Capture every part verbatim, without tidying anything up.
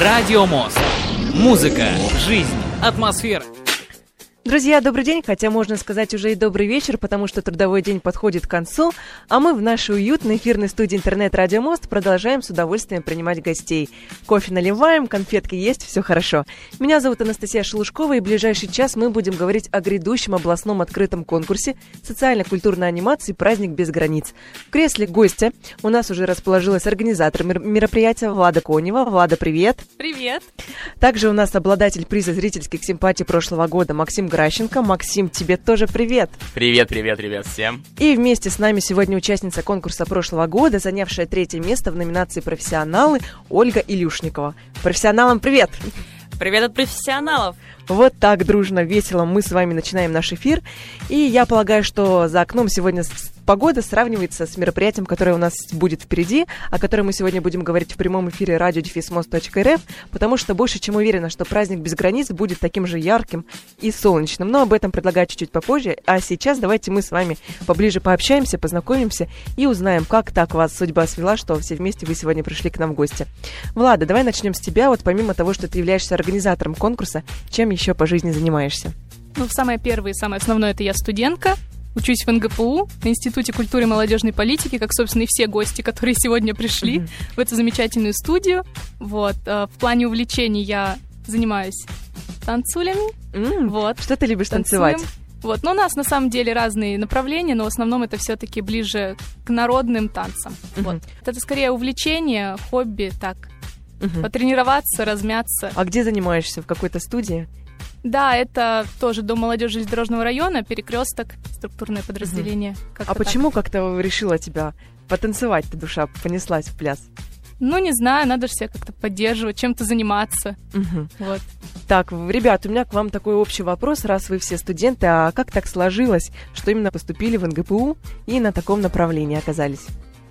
Радио Мост. Музыка, жизнь, атмосфера. Друзья, добрый день, хотя можно сказать уже и добрый вечер, потому что трудовой день подходит к концу, а мы в нашей уютной эфирной студии интернет-радио Мост продолжаем с удовольствием принимать гостей. Кофе наливаем, конфетки есть, все хорошо. Меня зовут Анастасия Шелушкова, и в ближайший час мы будем говорить о грядущем областном открытом конкурсе социально-культурной анимации «Праздник без границ». В кресле гостя у нас уже расположилась организатор мероприятия Влада Конева. Влада, привет! Привет! Также у нас обладатель приза зрительских симпатий прошлого года Максим Гращенко. Максим, тебе тоже привет! Привет, привет, привет всем! И вместе с нами сегодня участница конкурса прошлого года, занявшая третье место в номинации «Профессионалы» Ольга Илюшникова. Профессионалам привет! Привет от профессионалов! Вот так дружно, весело мы с вами начинаем наш эфир. И я полагаю, что за окном сегодня погода сравнивается с мероприятием, которое у нас будет впереди, о котором мы сегодня будем говорить в прямом эфире радио дефис мост точка эр эф, потому что больше чем уверена, что праздник без границ будет таким же ярким и солнечным. Но об этом предлагаю чуть-чуть попозже. А сейчас давайте мы с вами поближе пообщаемся, познакомимся и узнаем, как так вас судьба свела, что все вместе вы сегодня пришли к нам в гости. Влада, давай начнем с тебя. Вот помимо того, что ты являешься организатором конкурса, чем еще по жизни занимаешься? Ну, самое первое и самое основное, это я студентка. Учусь в эн гэ пэ у, на Институте культуры и молодежной политики, как, собственно, и все гости, которые сегодня пришли mm-hmm. в эту замечательную студию. Вот. В плане увлечений я занимаюсь танцулями. Mm-hmm. Вот. Что ты любишь Танцуем. танцевать? Вот. Но у нас, на самом деле, разные направления, но в основном это все-таки ближе к народным танцам. Mm-hmm. Вот. Это скорее увлечение, хобби, так. Mm-hmm. Потренироваться, размяться. А где занимаешься? В какой-то студии? Да, это тоже Дом молодежи железнодорожного района, Перекресток, структурное подразделение. Угу. А почему так. как-то решила тебя потанцевать-то, душа понеслась в пляс? Ну, не знаю, надо же себя как-то поддерживать, чем-то заниматься. Угу. Вот. Так, ребят, у меня к вам такой общий вопрос, раз вы все студенты, а как так сложилось, что именно поступили в эн гэ пэ у и на таком направлении оказались?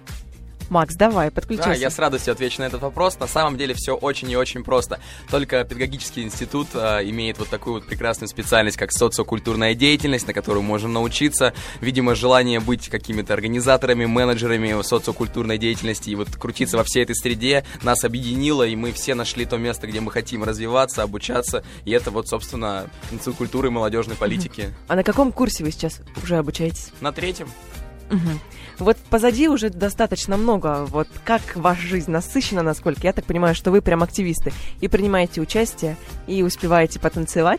Макс, давай, подключайся. Да, я с радостью отвечу на этот вопрос. На самом деле все очень и очень просто. Только педагогический институт а, имеет вот такую вот прекрасную специальность, как социокультурная деятельность, на которую можем научиться. Видимо, желание быть какими-то организаторами, менеджерами социокультурной деятельности и вот крутиться во всей этой среде нас объединило, и мы все нашли то место, где мы хотим развиваться, обучаться. И это вот, собственно, Институт культуры и молодежной политики. А на каком курсе вы сейчас уже обучаетесь? На третьем. Угу. Вот позади уже достаточно много. Вот как ваша жизнь насыщена, насколько? Я так понимаю, что вы прям активисты и принимаете участие, и успеваете потанцевать?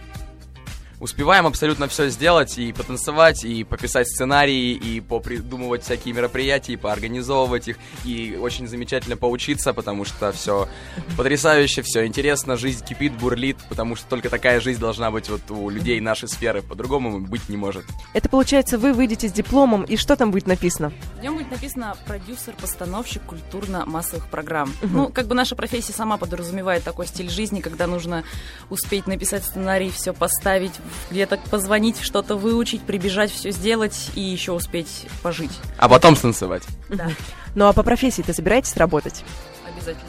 Успеваем абсолютно все сделать, и потанцевать, и пописать сценарии, и попридумывать всякие мероприятия, и поорганизовывать их, и очень замечательно поучиться, потому что все потрясающе, все интересно, жизнь кипит, бурлит, потому что только такая жизнь должна быть вот у людей нашей сферы, по-другому быть не может. Это получается, вы выйдете с дипломом, и что там будет написано? В нем будет написано «продюсер-постановщик культурно-массовых программ». Uh-huh. Ну, как бы наша профессия сама подразумевает такой стиль жизни, когда нужно успеть написать сценарий, все поставить, где-то позвонить, что-то выучить, прибежать, все сделать и еще успеть пожить. А потом станцевать. Да. Ну а по профессии-то собираетесь работать? Обязательно.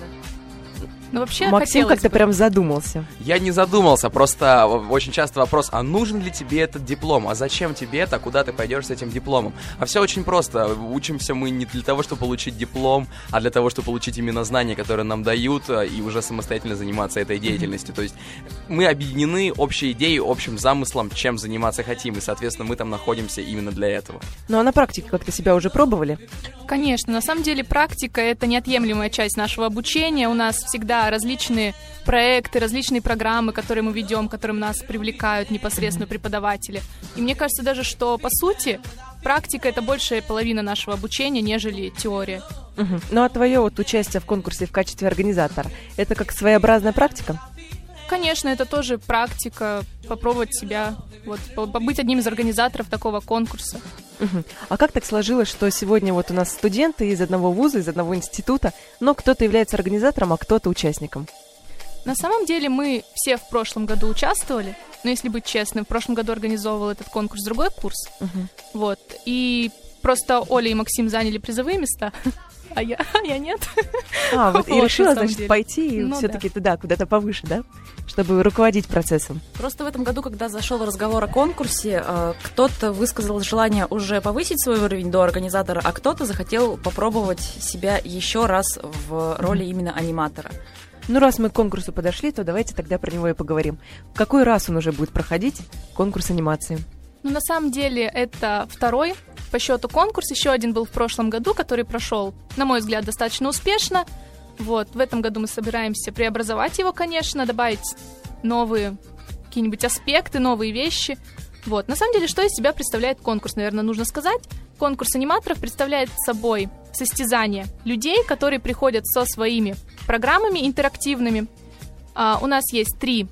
Ну, вообще, Максим как-то бы. прям задумался. Я не задумался, просто очень часто вопрос, а нужен ли тебе этот диплом? А зачем тебе это? Куда ты пойдешь с этим дипломом? А все очень просто. Учимся мы не для того, чтобы получить диплом, а для того, чтобы получить именно знания, которые нам дают, и уже самостоятельно заниматься этой деятельностью. То есть мы объединены общей идеей, общим замыслом, чем заниматься хотим, и, соответственно, мы там находимся именно для этого. Ну а на практике как-то себя уже пробовали? Конечно, на самом деле практика — это неотъемлемая часть нашего обучения. У нас всегда различные проекты, различные программы, которые мы ведем, которым нас привлекают непосредственно преподаватели. И мне кажется даже, что по сути практика — это большая половина нашего обучения, нежели теория. Угу. Ну а твое вот участие в конкурсе в качестве организатора, это как своеобразная практика? Конечно, это тоже практика, попробовать себя, вот, побыть одним из организаторов такого конкурса. Угу. А как так сложилось, что сегодня вот у нас студенты из одного вуза, из одного института, но кто-то является организатором, а кто-то участником? На самом деле мы все в прошлом году участвовали, но если быть честным, в прошлом году организовывал этот конкурс другой курс, угу. вот, и просто Оля и Максим заняли призовые места. А я, а я нет. А, вот, вот и решила, значит, деле. пойти и ну, все-таки да. туда, куда-то повыше, да? Чтобы руководить процессом. Просто в этом году, когда зашел разговор о конкурсе, кто-то высказал желание уже повысить свой уровень до организатора, а кто-то захотел попробовать себя еще раз в роли именно аниматора. Ну, раз мы к конкурсу подошли, то давайте тогда про него и поговорим. В какой раз он уже будет проходить, конкурс анимации? Ну, на самом деле, это второй по счету конкурс. Еще один был в прошлом году, который прошел, на мой взгляд, достаточно успешно. Вот, в этом году мы собираемся преобразовать его, конечно, добавить новые какие-нибудь аспекты, новые вещи. Вот, на самом деле, что из себя представляет конкурс, наверное, нужно сказать. Конкурс аниматоров представляет собой состязание людей, которые приходят со своими программами интерактивными. А, у нас есть три,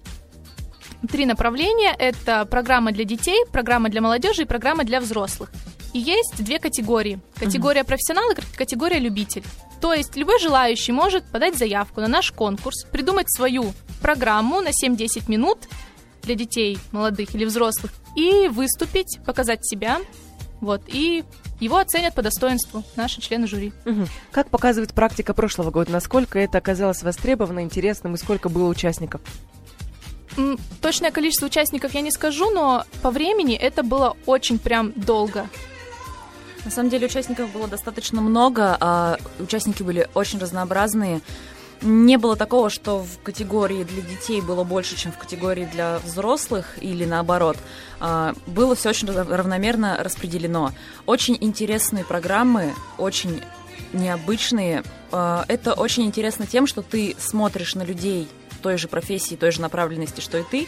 три направления. Это программа для детей, программа для молодежи и программа для взрослых. И есть две категории. Категория профессионал и категория любитель. То есть любой желающий может подать заявку на наш конкурс, придумать свою программу на семь-десять минут для детей, молодых или взрослых, и выступить, показать себя. Вот, и его оценят по достоинству наши члены жюри. Угу. Как показывает практика прошлого года, насколько это оказалось востребовано, интересным и сколько было участников? М, Точное количество участников я не скажу, но по времени это было очень прям долго. На самом деле участников было достаточно много, а участники были очень разнообразные. Не было такого, что в категории для детей было больше, чем в категории для взрослых, или наоборот. Было все очень равномерно распределено. Очень интересные программы, очень необычные. Это очень интересно тем, что ты смотришь на людей той же профессии, той же направленности, что и ты,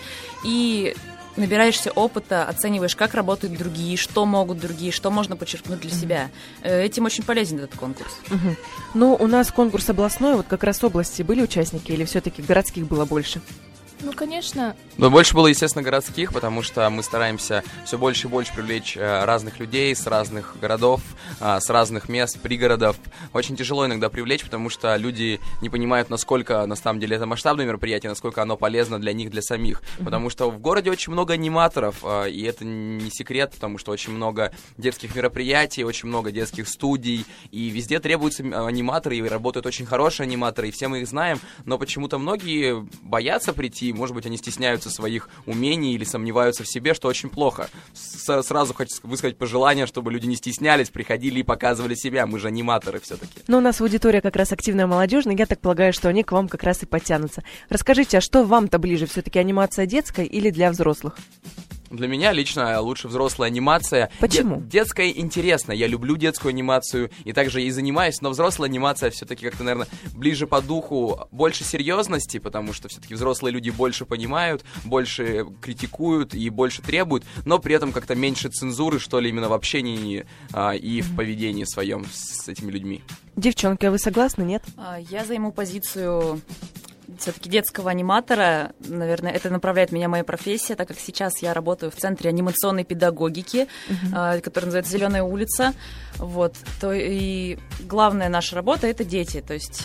и набираешься опыта, оцениваешь, как работают другие, что могут другие, что можно подчеркнуть для mm-hmm. себя. Этим очень полезен этот конкурс. Mm-hmm. Ну, у нас конкурс областной, вот как раз области были участники или все-таки городских было больше? Ну, конечно. Но больше было, естественно, городских, потому что мы стараемся все больше и больше привлечь разных людей с разных городов, с разных мест, пригородов. Очень тяжело иногда привлечь, потому что люди не понимают, насколько на самом деле это масштабное мероприятие, насколько оно полезно для них, для самих. Mm-hmm. Потому что в городе очень много аниматоров, и это не секрет, потому что очень много детских мероприятий, очень много детских студий, и везде требуются аниматоры, и работают очень хорошие аниматоры, и все мы их знаем, но почему-то многие боятся прийти. Может быть, они стесняются своих умений или сомневаются в себе, что очень плохо. С- сразу хочу высказать пожелание, чтобы люди не стеснялись, приходили и показывали себя. Мы же аниматоры все-таки. Но у нас аудитория как раз активная молодежная, я так полагаю, что они к вам как раз и подтянутся. Расскажите, а что вам-то ближе? Все-таки анимация детская или для взрослых? Для меня лично лучше взрослая анимация. Почему? Де- детская интересно. Я люблю детскую анимацию и также и занимаюсь, но взрослая анимация все-таки как-то, наверное, ближе по духу, больше серьезности, потому что все-таки взрослые люди больше понимают, больше критикуют и больше требуют, но при этом как-то меньше цензуры, что ли, именно в общении а, и в поведении своем с этими людьми. Девчонки, а вы согласны, нет? Я займу позицию все-таки детского аниматора. Наверное, это направляет меня моя профессия, так как сейчас я работаю в Центре анимационной педагогики, uh-huh. который называется «Зеленая улица». Вот. То и главная наша работа — это дети. То есть,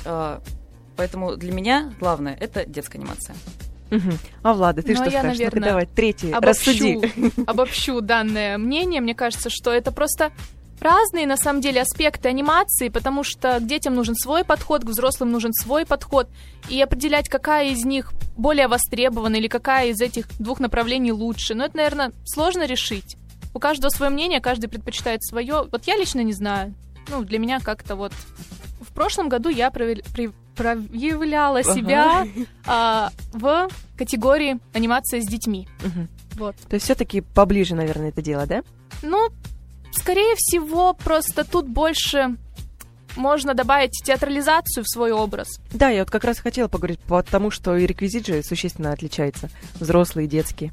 поэтому для меня главное — это детская анимация. Угу. А, Влада, ты Но что я, скажешь? наверное, Ну-ка давай, третий, обобщу, рассуди. Обобщу данное мнение. Мне кажется, что это просто разные, на самом деле, аспекты анимации, потому что к детям нужен свой подход, к взрослым нужен свой подход, и определять, какая из них более востребована или какая из этих двух направлений лучше, ну, это, наверное, сложно решить. У каждого свое мнение, каждый предпочитает свое. Вот я лично не знаю. Ну, для меня как-то вот... В прошлом году я провел... при... проявляла ага. себя а, в категории анимация с детьми. Угу. Вот. То есть все-таки поближе, наверное, это дело, да? Ну, скорее всего, просто тут больше можно добавить театрализацию в свой образ. Да, я вот как раз хотела поговорить по тому, что и реквизит же существенно отличается. Взрослые и детские.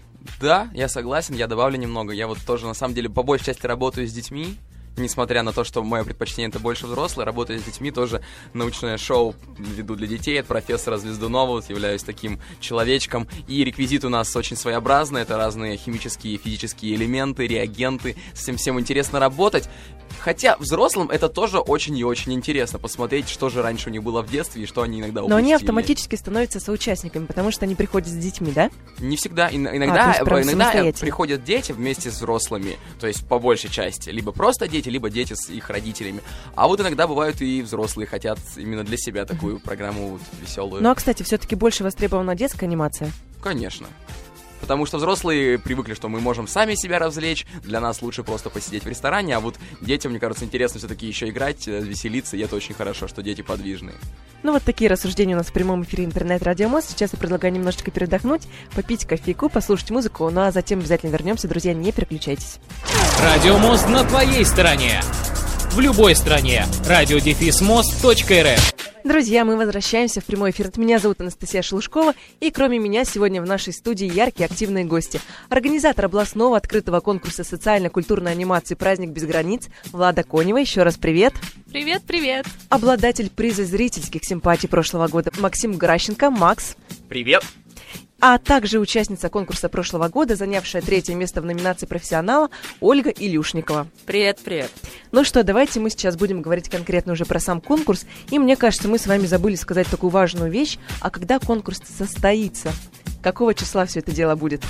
Да, я согласен, я добавлю немного. Я вот тоже, на самом деле, по большей части работаю с детьми. Несмотря на то, что мое предпочтение — это больше взрослые, работаю с детьми, тоже научное шоу веду для детей от профессора Звездунова, вот являюсь таким человечком. И реквизит у нас очень своеобразный, это разные химические и физические элементы, реагенты, с этим всем интересно работать. Хотя взрослым это тоже очень и очень интересно, посмотреть, что же раньше у них было в детстве и что они иногда упустили. Но они автоматически становятся соучастниками, потому что они приходят с детьми, да? Не всегда. Иногда, а, иногда приходят дети вместе с взрослыми, то есть по большей части. Либо просто дети, либо дети с их родителями. А вот иногда бывают и взрослые хотят именно для себя такую программу вот, веселую. Ну а, кстати, все-таки больше востребована детская анимация? Конечно. Потому что взрослые привыкли, что мы можем сами себя развлечь, для нас лучше просто посидеть в ресторане, а вот детям, мне кажется, интересно все-таки еще играть, веселиться, и это очень хорошо, что дети подвижные. Ну вот такие рассуждения у нас в прямом эфире интернет-радио МОС. Сейчас я предлагаю немножечко передохнуть, попить кофейку, послушать музыку, ну а затем обязательно вернемся. Друзья, не переключайтесь. Радио МОС на твоей стороне. В любой стране. радио дефис мост точка эр эф. Друзья, мы возвращаемся в прямой эфир. Меня зовут Анастасия Шелушкова, и кроме меня сегодня в нашей студии яркие активные гости. Организатор областного открытого конкурса социально-культурной анимации «Праздник без границ» Влада Конева. Еще раз привет. Привет, привет. Обладатель приза зрительских симпатий прошлого года Максим Гращенко. Макс. Привет. А также участница конкурса прошлого года, занявшая третье место в номинации профессионала, Ольга Илюшникова. Привет, привет. Ну что, давайте мы сейчас будем говорить конкретно уже про сам конкурс. И мне кажется, мы с вами забыли сказать такую важную вещь. А когда конкурс состоится? Какого числа все это дело будет?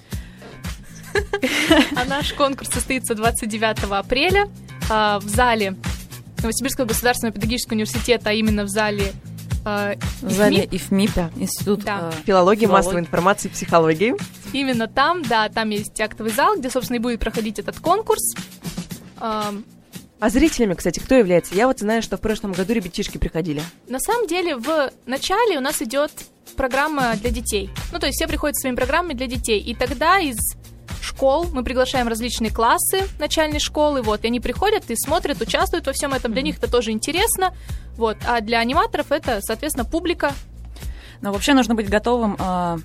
А наш конкурс состоится двадцать девятого апреля в зале Новосибирского государственного педагогического университета, а именно в зале В зале ИФМИП, да. Институт да. э, филологии, массовой информации и психологии. Именно там, да, там есть актовый зал, где, собственно, и будет проходить этот конкурс. А зрителями, кстати, кто является? Я вот знаю, что в прошлом году ребятишки приходили. На самом деле, в начале у нас идет программа для детей. Ну, то есть все приходят со своими программами для детей. И тогда из школ мы приглашаем различные классы начальной школы, вот, и они приходят и смотрят, участвуют во всем этом. Для них это тоже интересно. Вот. А для аниматоров это, соответственно, публика. Но вообще нужно быть готовым. Э,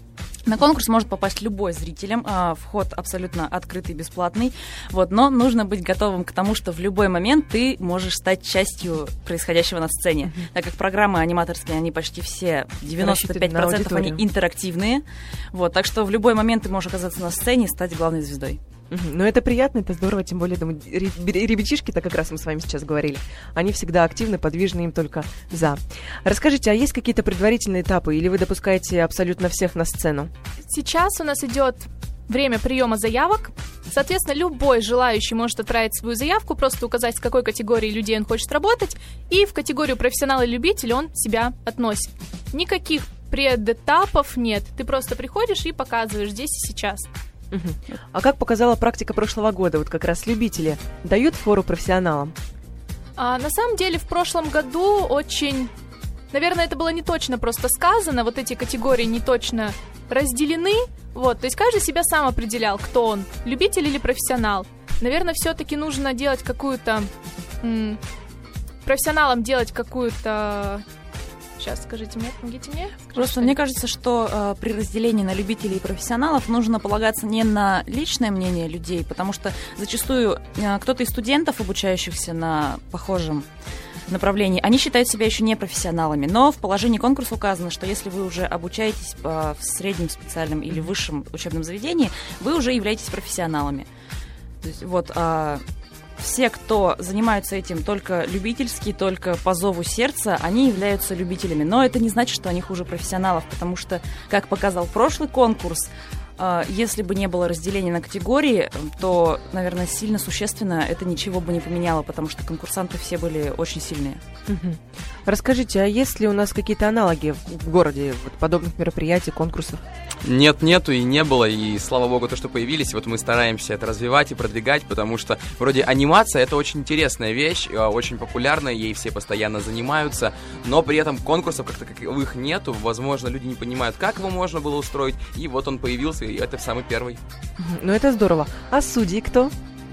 на конкурс может попасть любой зрителем. Э, вход абсолютно открытый, бесплатный. Вот, но нужно быть готовым к тому, что в любой момент ты можешь стать частью происходящего на сцене. Mm-hmm. Так как программы аниматорские, они почти все, девяносто пять процентов они интерактивные. Вот, так что в любой момент ты можешь оказаться на сцене и стать главной звездой. Ну, это приятно, это здорово, тем более, думаю, ребятишки-то как раз мы с вами сейчас говорили, они всегда активны, подвижны, им только за. Расскажите, а есть какие-то предварительные этапы, или вы допускаете абсолютно всех на сцену? Сейчас у нас идет время приема заявок. Соответственно, любой желающий может отправить свою заявку, просто указать, с какой категорией людей он хочет работать, и в категорию профессионал и любитель он себя относит. Никаких предэтапов нет, ты просто приходишь и показываешь здесь и сейчас. Угу. А как показала практика прошлого года, вот как раз любители дают фору профессионалам? А, на самом деле в прошлом году очень, наверное, это было не точно просто сказано, вот эти категории не точно разделены, вот, то есть каждый себя сам определял, кто он, любитель или профессионал. Наверное, все-таки нужно делать какую-то, м- профессионалам делать какую-то... Сейчас, скажите мне, помогите мне. Просто мне кажется, что э, при разделении на любителей и профессионалов нужно полагаться не на личное мнение людей, потому что зачастую э, кто-то из студентов, обучающихся на похожем направлении, они считают себя еще не профессионалами. Но в положении конкурса указано, что если вы уже обучаетесь э, в среднем специальном или высшем учебном заведении, вы уже являетесь профессионалами. То есть, вот... Э, Все, кто занимаются этим только любительски, только по зову сердца, они являются любителями. Но это не значит, что они хуже профессионалов, потому что, как показал прошлый конкурс, если бы не было разделения на категории, то, наверное, сильно существенно это ничего бы не поменяло, потому что конкурсанты все были очень сильные. Угу. Расскажите, а есть ли у нас какие-то аналоги в городе вот, подобных мероприятий, конкурсов? Нет, нету и не было, и слава богу, то, что появились, вот мы стараемся это развивать и продвигать, потому что вроде анимация — это очень интересная вещь, очень популярная, ей все постоянно занимаются, но при этом конкурсов как таковых нету, возможно, люди не понимают, как его можно было устроить, и вот он появился, и это самый первый. Ну, это здорово. А судьи кто?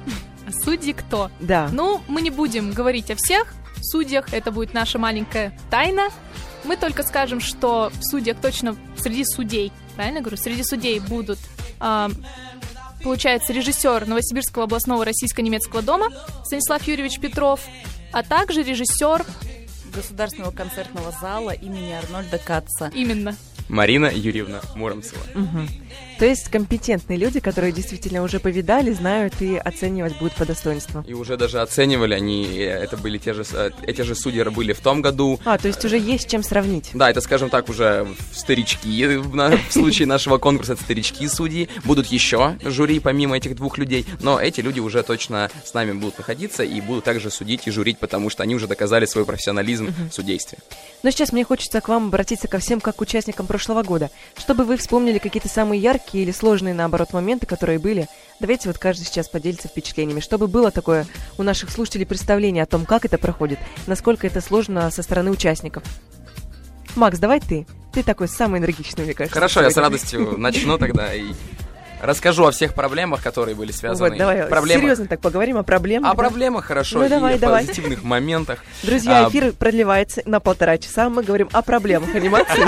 А судьи кто? Да. Ну, мы не будем говорить о всех судьях, это будет наша маленькая тайна. Мы только скажем, что в судьях точно среди судей, правильно говорю, среди судей будут, э, получается, режиссер Новосибирского областного российско-немецкого дома Станислав Юрьевич Петров, а также режиссер Государственного концертного зала имени Арнольда Катца. Именно. Марина Юрьевна Муромцева. Угу. То есть компетентные люди, которые действительно уже повидали, знают и оценивать будут по достоинству. И уже даже оценивали, они, это были те же, эти же судьи были в том году. А, то есть уже есть чем сравнить. Да, это, скажем так, уже старички, в случае нашего конкурса это старички судьи. Будут еще жюри помимо этих двух людей, но эти люди уже точно с нами будут находиться и будут также судить и жюрить, потому что они уже доказали свой профессионализм uh-huh. в судействе. Но сейчас мне хочется к вам обратиться ко всем как к участникам прошлого прошлого года. Чтобы вы вспомнили какие-то самые яркие или сложные, наоборот, моменты, которые были, давайте вот каждый сейчас поделится впечатлениями. Чтобы было такое у наших слушателей представление о том, как это проходит, насколько это сложно со стороны участников. Макс, давай ты. Ты такой самый энергичный, мне кажется. Хорошо, я с радостью начну тогда и расскажу о всех проблемах, которые были связаны. Вот, давай, Проблемах. серьезно так поговорим о проблемах. О да? проблемах, хорошо, Ну, и давай, о давай. позитивных моментах. Друзья, А, эфир продлевается на полтора часа. Мы говорим о проблемах анимации.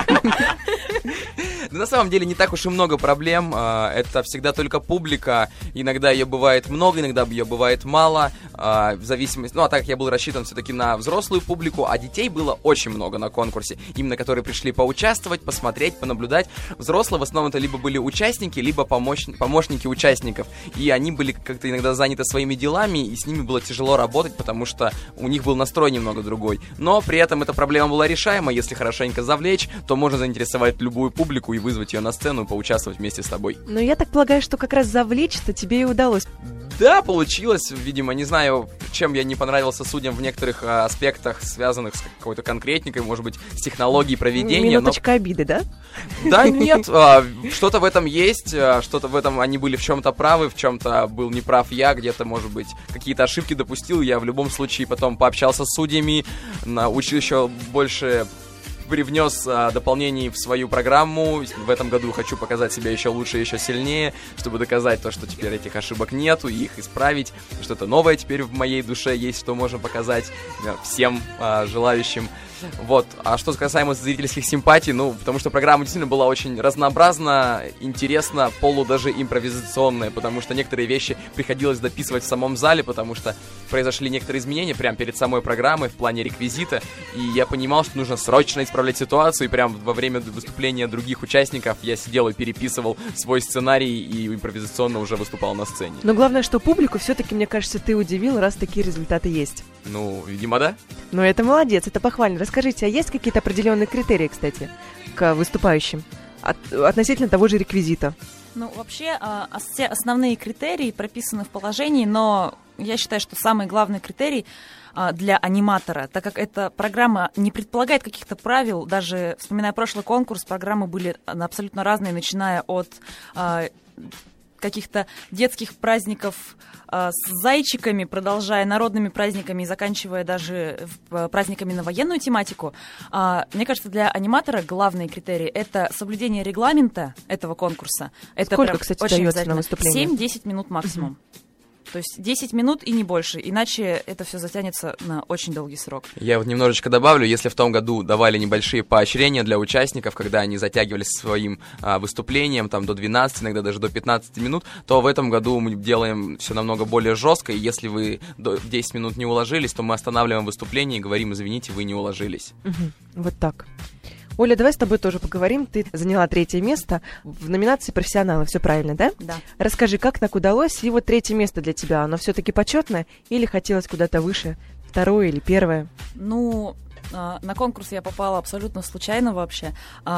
Да, на самом деле не так уж и много проблем. а, Это всегда только публика. Иногда ее бывает много, иногда ее бывает мало. а, В зависимости... Ну, а так как я был рассчитан все-таки на взрослую публику, а детей было очень много на конкурсе. Именно которые пришли поучаствовать, посмотреть, понаблюдать. Взрослые в основном это либо были участники, либо помощ- помощники участников. И они были как-то иногда заняты своими делами, и с ними было тяжело работать, потому что у них был настрой немного другой. Но при этом эта проблема была решаема. Если хорошенько завлечь, то можно заинтересовать любую публику и вызвать ее на сцену, поучаствовать вместе с тобой. Но я так полагаю, что как раз завлечь-то тебе и удалось. Да, получилось, видимо, не знаю, чем я не понравился судьям в некоторых а, аспектах, связанных с какой-то конкретикой, может быть, с технологией проведения. Минуточка но... обиды, да? Да, нет, а, что-то в этом есть, а, что-то в этом они были в чем-то правы, в чем-то был неправ я, где-то, может быть, какие-то ошибки допустил. Я в любом случае потом пообщался с судьями, научил еще больше... привнес а, дополнений в свою программу. В этом году хочу показать себя еще лучше, еще сильнее, чтобы доказать то, что теперь этих ошибок нету, и их исправить. Что-то новое теперь в моей душе есть, что можно показать а, всем а, желающим. Вот. А что касаемо зрительских симпатий, ну, потому что программа действительно была очень разнообразна, интересна, полу даже импровизационная, потому что некоторые вещи приходилось дописывать в самом зале, потому что произошли некоторые изменения прямо перед самой программой в плане реквизита, и я понимал, что нужно срочно исправлять ситуацию, и прямо во время выступления других участников я сидел и переписывал свой сценарий и импровизационно уже выступал на сцене. Но главное, что публику все-таки, мне кажется, ты удивил, раз такие результаты есть. Ну, видимо, да. Ну, это молодец, это похвально. Расскажите, а есть какие-то определенные критерии, кстати, к выступающим от, относительно того же реквизита? Ну, вообще, а, все основные критерии прописаны в положении, но я считаю, что самый главный критерий а, для аниматора, так как эта программа не предполагает каких-то правил, даже вспоминая прошлый конкурс, программы были абсолютно разные, начиная от а, каких-то детских праздников а, с зайчиками, продолжая народными праздниками и заканчивая даже в, праздниками на военную тематику. А, мне кажется, для аниматора главные критерии — это соблюдение регламента этого конкурса. Это Сколько, прям кстати, очень дается на выступление? семь-десять минут максимум. То есть десять минут и не больше, иначе это все затянется на очень долгий срок. Я вот немножечко добавлю, если в том году давали небольшие поощрения для участников, когда они затягивались своим а, выступлением там, до двенадцати, иногда даже до пятнадцати минут, то в этом году мы делаем все намного более жестко, и если вы до десяти минут не уложились, то мы останавливаем выступление и говорим: извините, вы не уложились. Угу. Вот так. Оля, давай с тобой тоже поговорим. Ты заняла третье место в номинации «Профессионалы». Все правильно, да? Да. Расскажи, как так удалось? И вот третье место для тебя, оно все-таки почетное или хотелось куда-то выше? Второе или первое? Ну, на конкурс я попала абсолютно случайно вообще.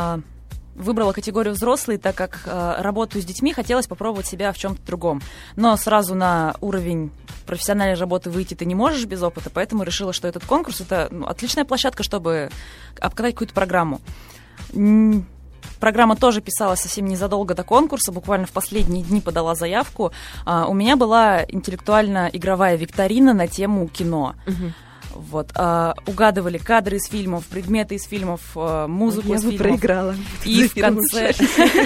Выбрала категорию взрослые, так как э, работаю с детьми, хотелось попробовать себя в чем-то другом. Но сразу на уровень профессиональной работы выйти ты не можешь без опыта, поэтому решила, что этот конкурс — это ну, отличная площадка, чтобы обкатать какую-то программу. М- Программа тоже писалась совсем незадолго до конкурса, буквально в последние дни подала заявку. А, у меня была интеллектуально-игровая викторина на тему кино. Угу. Вот, а, угадывали кадры из фильмов, предметы из фильмов, а, музыку я из фильмов. проиграла. И в конце,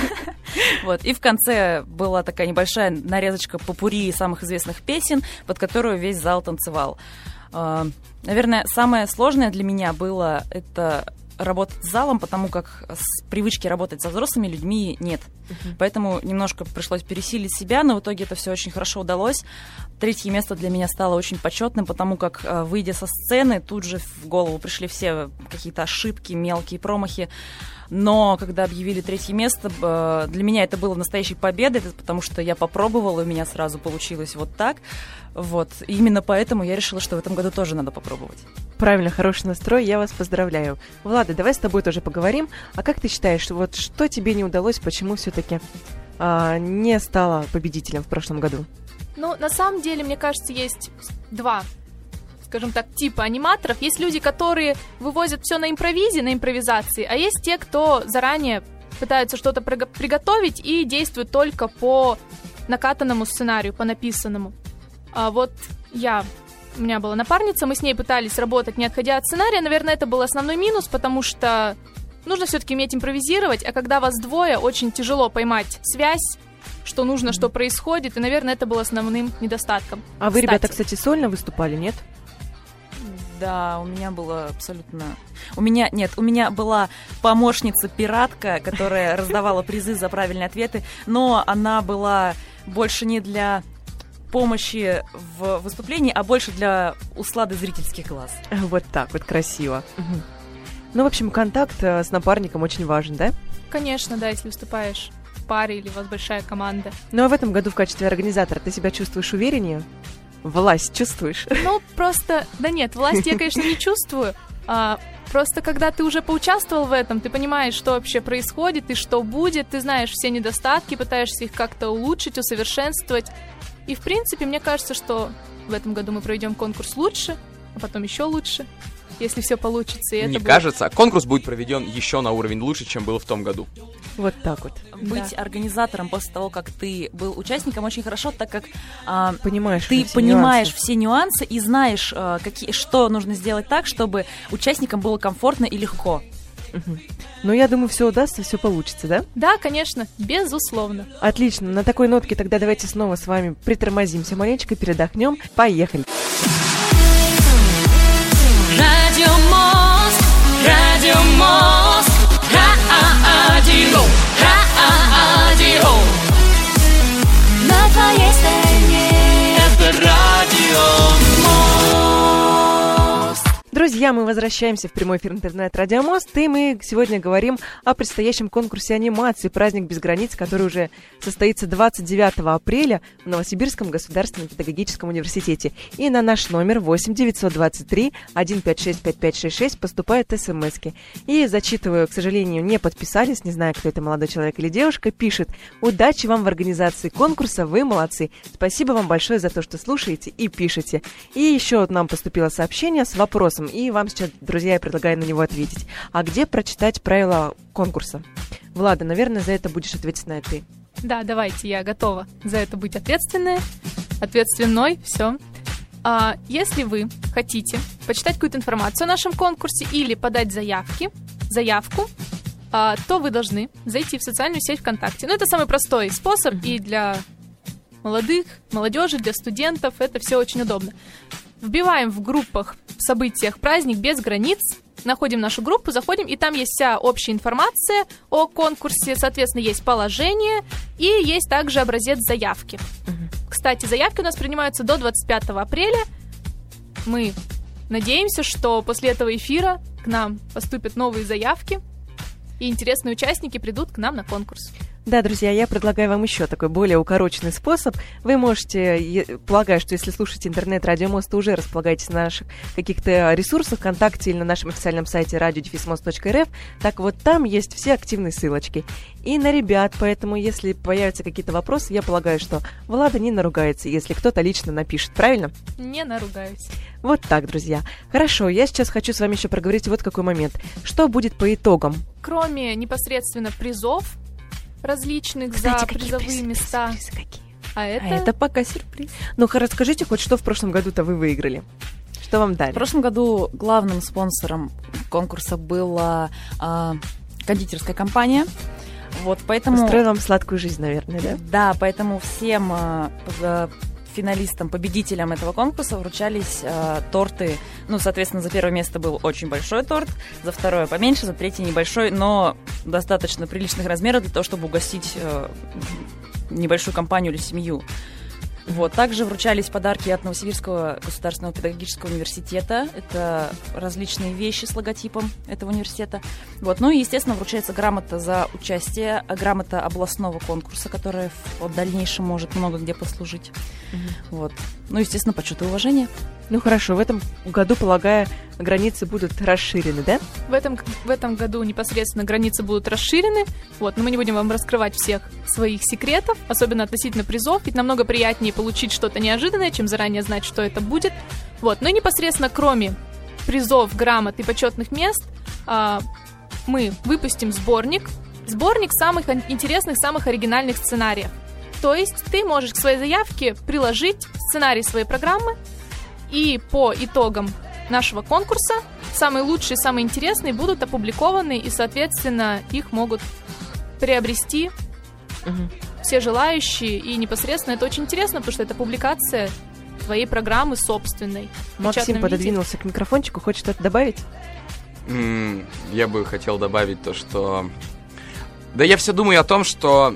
вот, и в конце была такая небольшая нарезочка попурри самых известных песен, под которую весь зал танцевал. А, наверное, самое сложное для меня было это работать с залом, потому как с привычки работать со взрослыми людьми нет. Uh-huh. Поэтому немножко пришлось пересилить себя, но в итоге это все очень хорошо удалось. Третье место для меня стало очень почетным, потому как, выйдя со сцены, тут же в голову пришли все какие-то ошибки, мелкие промахи. Но когда объявили третье место, для меня это было настоящей победой, потому что я попробовала, и у меня сразу получилось вот так. Вот. И именно поэтому я решила, что в этом году тоже надо попробовать. Правильно, хороший настрой, я вас поздравляю. Влада, давай с тобой тоже поговорим. А как ты считаешь, вот что тебе не удалось, почему все-таки а, не стала победителем в прошлом году? Ну, на самом деле, мне кажется, есть два, скажем так, типа аниматоров. Есть люди, которые вывозят все на импровизе, на импровизации, а есть те, кто заранее пытаются что-то приго- приготовить и действуют только по накатанному сценарию, по написанному. А вот я, у меня была напарница, мы с ней пытались работать, не отходя от сценария. Наверное, это был основной минус, потому что нужно все-таки уметь импровизировать, а когда вас двое, очень тяжело поймать связь, что нужно, что происходит, и, наверное, это было основным недостатком. А вы, Кстати, ребята, кстати, сольно выступали, нет? Да, у меня было абсолютно... У меня, нет, у меня была помощница-пиратка, которая раздавала призы за правильные ответы, но она была больше не для помощи в выступлении, а больше для услады зрительских глаз. Вот так вот, красиво. Мгм. Ну, в общем, контакт э, с напарником очень важен, да? Конечно, да, если выступаешь в паре или у вас большая команда. Ну, а в этом году в качестве организатора ты себя чувствуешь увереннее? Власть чувствуешь? Ну, просто... Да нет, власть я, конечно, не чувствую. А, просто когда ты уже поучаствовал в этом, ты понимаешь, что вообще происходит и что будет, ты знаешь все недостатки, пытаешься их как-то улучшить, усовершенствовать. И, в принципе, мне кажется, что в этом году мы проведем конкурс лучше, а потом еще лучше, если все получится. И это Не будет... кажется, конкурс будет проведен еще на уровень лучше, чем был в том году. Вот так вот. Быть Да. организатором после того, как ты был участником, очень хорошо, так как а, Понимаешь ты уже все понимаешь нюансы. все нюансы и знаешь, а, какие, что нужно сделать так, чтобы участникам было комфортно и легко. Мгм. Ну, я думаю, все удастся, все получится, да? Да, конечно, безусловно. Отлично. На такой нотке тогда давайте снова с вами притормозимся маленечко, передохнем. Поехали. Радио Мост, Радио Мост, Радио, Радио. На твоей стороне это Радио Мост. Друзья, мы возвращаемся в прямой эфир интернет-радио Мост, и мы сегодня говорим о предстоящем конкурсе анимации «Праздник без границ», который уже состоится двадцать девятого апреля в Новосибирском государственном педагогическом университете. И на наш номер восемь девятьсот двадцать три сто пятьдесят шесть пятьдесят пять шестьдесят шесть поступают смски. И зачитываю, к сожалению, не подписались, не знаю, кто это, молодой человек или девушка, пишет: «Удачи вам в организации конкурса, вы молодцы. Спасибо вам большое за то, что слушаете и пишете». И еще вот нам поступило сообщение с вопросом, и вам сейчас, друзья, я предлагаю на него ответить. А где прочитать правила конкурса? Влада, наверное, за это будешь ответить на ты. Да, давайте, я готова за это быть ответственной, ответственной, все. А, если вы хотите почитать какую-то информацию о нашем конкурсе или подать заявки, заявку, а, то вы должны зайти в социальную сеть ВКонтакте. Ну, это самый простой способ, и для молодых, молодежи, для студентов это все очень удобно. Вбиваем в группах, в событиях «Праздник без границ», находим нашу группу, заходим, и там есть вся общая информация о конкурсе, соответственно, есть положение и есть также образец заявки. Кстати, заявки у нас принимаются до двадцать пятого апреля. Мы надеемся, что после этого эфира к нам поступят новые заявки, и интересные участники придут к нам на конкурс. Да, друзья, я предлагаю вам еще такой более укороченный способ. Вы можете, е- полагаю, что если слушаете интернет-радио Мост, то уже располагаетесь на наших каких-то ресурсах ВКонтакте или на нашем официальном сайте радио дефис мост точка эр эф. Так вот, там есть все активные ссылочки. И на ребят, поэтому если появятся какие-то вопросы, я полагаю, что Влада не наругается, если кто-то лично напишет, правильно? Не наругаюсь. Вот так, друзья. Хорошо, я сейчас хочу с вами еще проговорить вот какой момент. Что будет по итогам? Кроме непосредственно призов различных Кстати, за какие призовые призы, места, призы, призы какие? а это... А это пока сюрприз. Ну-ка, расскажите хоть, что в прошлом году-то вы выиграли? Что вам дали? В прошлом году главным спонсором конкурса была а, кондитерская компания. Вот, поэтому... Устроил вам сладкую жизнь, наверное, да? Да, поэтому всем а, а, финалистам, победителям этого конкурса вручались а, торты. Ну, соответственно, за первое место был очень большой торт, за второе поменьше, за третье небольшой, но достаточно приличных размеров для того, чтобы угостить а, небольшую компанию или семью. Вот. Также вручались подарки от Новосибирского государственного педагогического университета. Это различные вещи с логотипом этого университета. Вот. Ну и, естественно, вручается грамота за участие, грамота областного конкурса, которая в дальнейшем может много где послужить. Мгм. Вот. Ну, естественно, почет и уважение. Ну хорошо, в этом году, полагаю, границы будут расширены, да? В этом, в этом году непосредственно границы будут расширены, вот, но мы не будем вам раскрывать всех своих секретов, особенно относительно призов, ведь намного приятнее получить что-то неожиданное, чем заранее знать, что это будет. Вот, ну и непосредственно кроме призов, грамот и почетных мест, а, мы выпустим сборник сборник самых интересных, самых оригинальных сценариев. То есть ты можешь к своей заявке приложить сценарий своей программы, и по итогам нашего конкурса самые лучшие, самые интересные будут опубликованы, и, соответственно, их могут приобрести угу. все желающие. И непосредственно это очень интересно, потому что это публикация твоей программы собственной. Максим пододвинулся виде. К микрофончику. Хочет что-то добавить? Mm, я бы хотел добавить то, что... Да я все думаю о том, что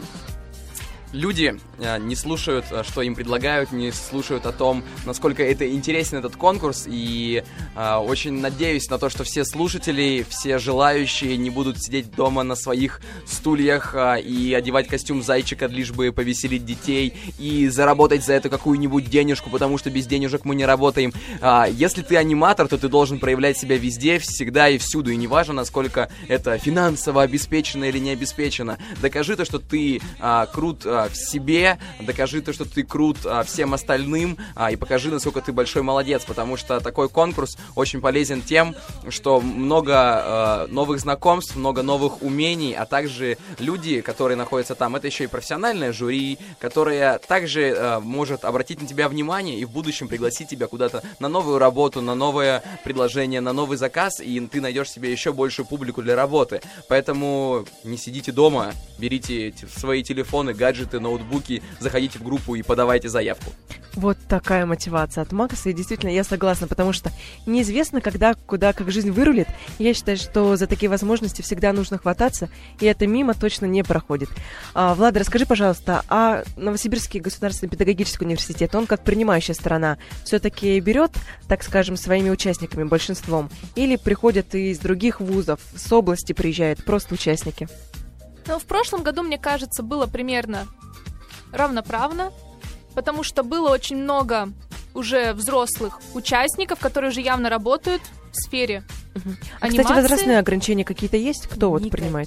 люди э, не слушают, что им предлагают, не слушают о том, насколько это интересен этот конкурс, и э, очень надеюсь на то, что все слушатели, все желающие не будут сидеть дома на своих стульях э, и одевать костюм зайчика, лишь бы повеселить детей и заработать за это какую-нибудь денежку, потому что без денежек мы не работаем. Э, если ты аниматор, то ты должен проявлять себя везде, всегда и всюду, и неважно, насколько это финансово обеспечено или не обеспечено. Докажи то, что ты э, крут э, в себе, докажи то, что ты крут а, всем остальным, а, и покажи, насколько ты большой молодец, потому что такой конкурс очень полезен тем, что много а, новых знакомств, много новых умений, а также люди, которые находятся там, это еще и профессиональное жюри, которое также а, может обратить на тебя внимание и в будущем пригласить тебя куда-то на новую работу, на новое предложение, на новый заказ, и ты найдешь себе еще большую публику для работы. Поэтому не сидите дома, берите свои телефоны, гаджеты, ноутбуки, заходите в группу и подавайте заявку. Вот такая мотивация от Макса, и действительно я согласна, потому что неизвестно, когда, куда, как жизнь вырулит. Я считаю, что за такие возможности всегда нужно хвататься, и это мимо точно не проходит. А, Влада, расскажи, пожалуйста, а Новосибирский государственный педагогический университет, он как принимающая сторона все-таки берет, так скажем, своими участниками большинством, или приходят из других вузов, с области приезжают просто участники? Ну, в прошлом году, мне кажется, было примерно равноправно, потому что было очень много уже взрослых участников, которые уже явно работают в сфере угу. а, анимации. Кстати, возрастные ограничения какие-то есть? Кто вот Никаких. принимает?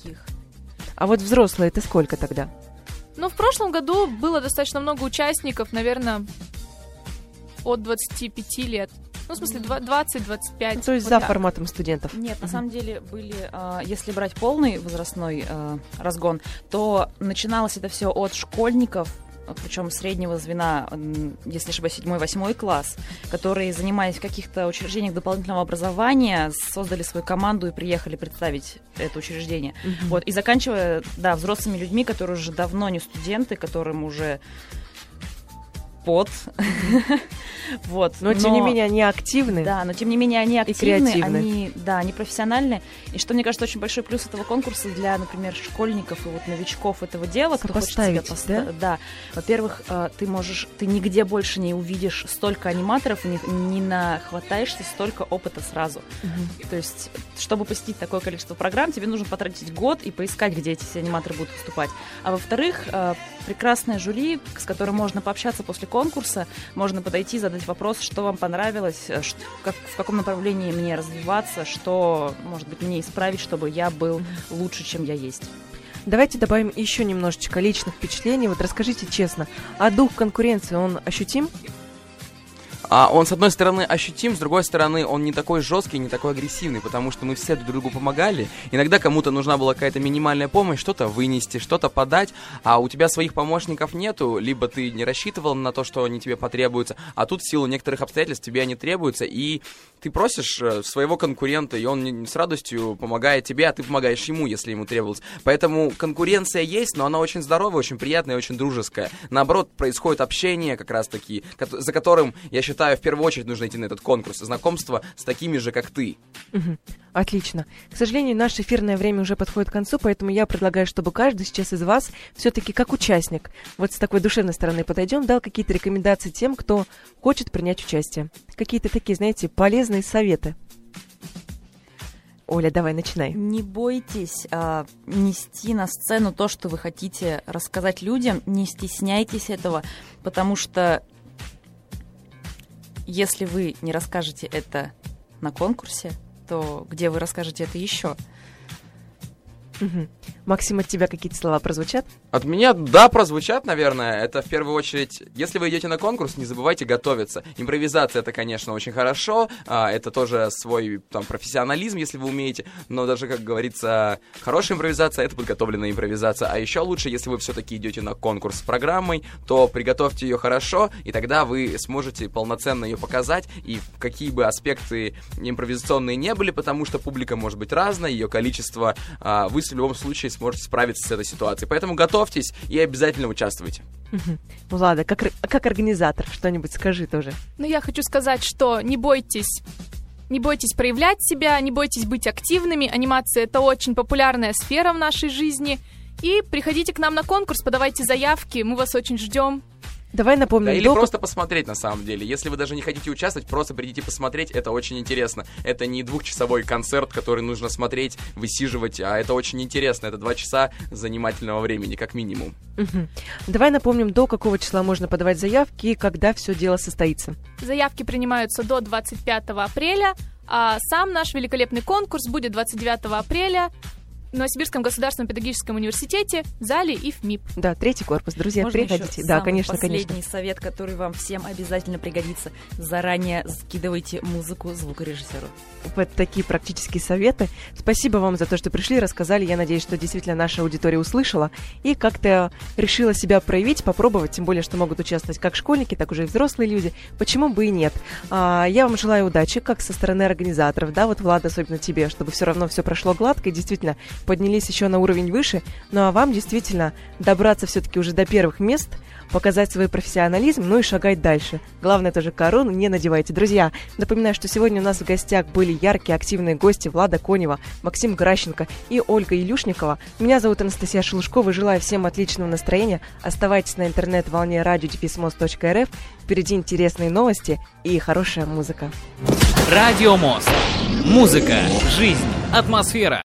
А вот взрослые, это сколько тогда? Ну, в прошлом году было достаточно много участников, наверное, от двадцати пяти лет. Ну, в смысле, двадцать-двадцать пять. Ну, то есть вот за так. форматом студентов. Нет, на самом деле были, э, если брать полный возрастной э, разгон, то начиналось это все от школьников, причем среднего звена, если не ошибаюсь, седьмой-восьмой класс, которые, занимаясь в каких-то учреждениях дополнительного образования, создали свою команду и приехали представить это учреждение. Mm-hmm. Вот, и заканчивая, да, взрослыми людьми, которые уже давно не студенты, которым уже под. Вот. Но, но, тем не менее, они активны. Да, но, тем не менее, они активны, креативны. Они, да, они профессиональны. И что, мне кажется, очень большой плюс этого конкурса для, например, школьников и вот новичков этого дела, кто хочет себя поставить. Да? Да. Во-первых, ты можешь, ты нигде больше не увидишь столько аниматоров, не, не нахватаешься столько опыта сразу. Угу. То есть, чтобы посетить такое количество программ, тебе нужно потратить год и поискать, где эти все аниматоры будут выступать. А во-вторых, прекрасное жюри, с которым можно пообщаться после конкурса, можно подойти, задать вопрос, что вам понравилось, что, как, в каком направлении мне развиваться, что, может быть, мне исправить, чтобы я был лучше, чем я есть. Давайте добавим еще немножечко личных впечатлений. Вот расскажите честно, а дух конкуренции, он ощутим? А он, с одной стороны, ощутим, с другой стороны, он не такой жесткий, не такой агрессивный, потому что мы все друг другу помогали. Иногда кому-то нужна была какая-то минимальная помощь, что-то вынести, что-то подать, а у тебя своих помощников нету, либо ты не рассчитывал на то, что они тебе потребуются, а тут в силу некоторых обстоятельств тебе они требуются, и ты просишь своего конкурента, и он с радостью помогает тебе, а ты помогаешь ему, если ему требовалось. Поэтому конкуренция есть, но она очень здоровая, очень приятная и очень дружеская. Наоборот, происходит общение как раз-таки, за которым, я считаю, в первую очередь нужно идти на этот конкурс. Знакомство с такими же, как ты. Угу. Отлично. К сожалению, наше эфирное время уже подходит к концу, поэтому я предлагаю, чтобы каждый сейчас из вас все-таки как участник, вот с такой душевной стороны подойдем, дал какие-то рекомендации тем, кто хочет принять участие. Какие-то такие, знаете, полезные советы. Оля, давай, начинай. Не бойтесь а, нести на сцену то, что вы хотите рассказать людям, не стесняйтесь этого, потому что если вы не расскажете это на конкурсе, то где вы расскажете это еще? Угу. Максим, от тебя какие-то слова прозвучат? От меня, да, прозвучат, наверное. Это в первую очередь, если вы идете на конкурс, не забывайте готовиться. Импровизация — это, конечно, очень хорошо, а, это тоже свой там профессионализм, если вы умеете, но даже, как говорится, хорошая импровизация — это подготовленная импровизация. А еще лучше, если вы все-таки идете на конкурс с программой, то приготовьте ее хорошо, и тогда вы сможете полноценно ее показать, и какие бы аспекты импровизационные не были, потому что публика может быть разная, ее количество, а, вы в любом случае сможете справиться с этой ситуацией. Поэтому готовьтесь и обязательно участвуйте. Угу. Ну ладно, как, как организатор, что-нибудь скажи тоже. Ну, я хочу сказать, что не бойтесь, не бойтесь проявлять себя, не бойтесь быть активными. Анимация — это очень популярная сфера в нашей жизни. И приходите к нам на конкурс, подавайте заявки, мы вас очень ждем. Давай напомним. Да, или до... просто посмотреть, на самом деле. Если вы даже не хотите участвовать, просто придите посмотреть, это очень интересно. Это не двухчасовой концерт, который нужно смотреть, высиживать, а это очень интересно. Это два часа занимательного времени, как минимум. Угу. Давай напомним, до какого числа можно подавать заявки и когда все дело состоится. Заявки принимаются до двадцать пятого апреля, а сам наш великолепный конкурс будет двадцать девятого апреля в Новосибирском государственном педагогическом университете, в зале ИФМИП. Да, третий корпус. Друзья, Можно приходите. Еще Да, самый конечно, последний конечно. совет, который вам всем обязательно пригодится. Заранее скидывайте музыку звукорежиссеру. Вот такие практические советы. Спасибо вам за то, что пришли, рассказали. Я надеюсь, что действительно наша аудитория услышала и как-то решила себя проявить, попробовать, тем более, что могут участвовать как школьники, так уже и взрослые люди. Почему бы и нет? А, я вам желаю удачи, как со стороны организаторов, да, вот, Влад, особенно тебе, чтобы все равно все прошло гладко и действительно поднялись еще на уровень выше. Ну а вам действительно добраться все-таки уже до первых мест, показать свой профессионализм, ну и шагать дальше. Главное, тоже корону не надевайте. Друзья, напоминаю, что сегодня у нас в гостях были яркие, активные гости Влада Конева, Максим Гращенко и Ольга Илюшникова. Меня зовут Анастасия Шелушкова. Желаю всем отличного настроения. Оставайтесь на интернет-волне радио дефис мост точка эр эф. Впереди интересные новости и хорошая музыка. Радио Мост. Музыка, жизнь, атмосфера.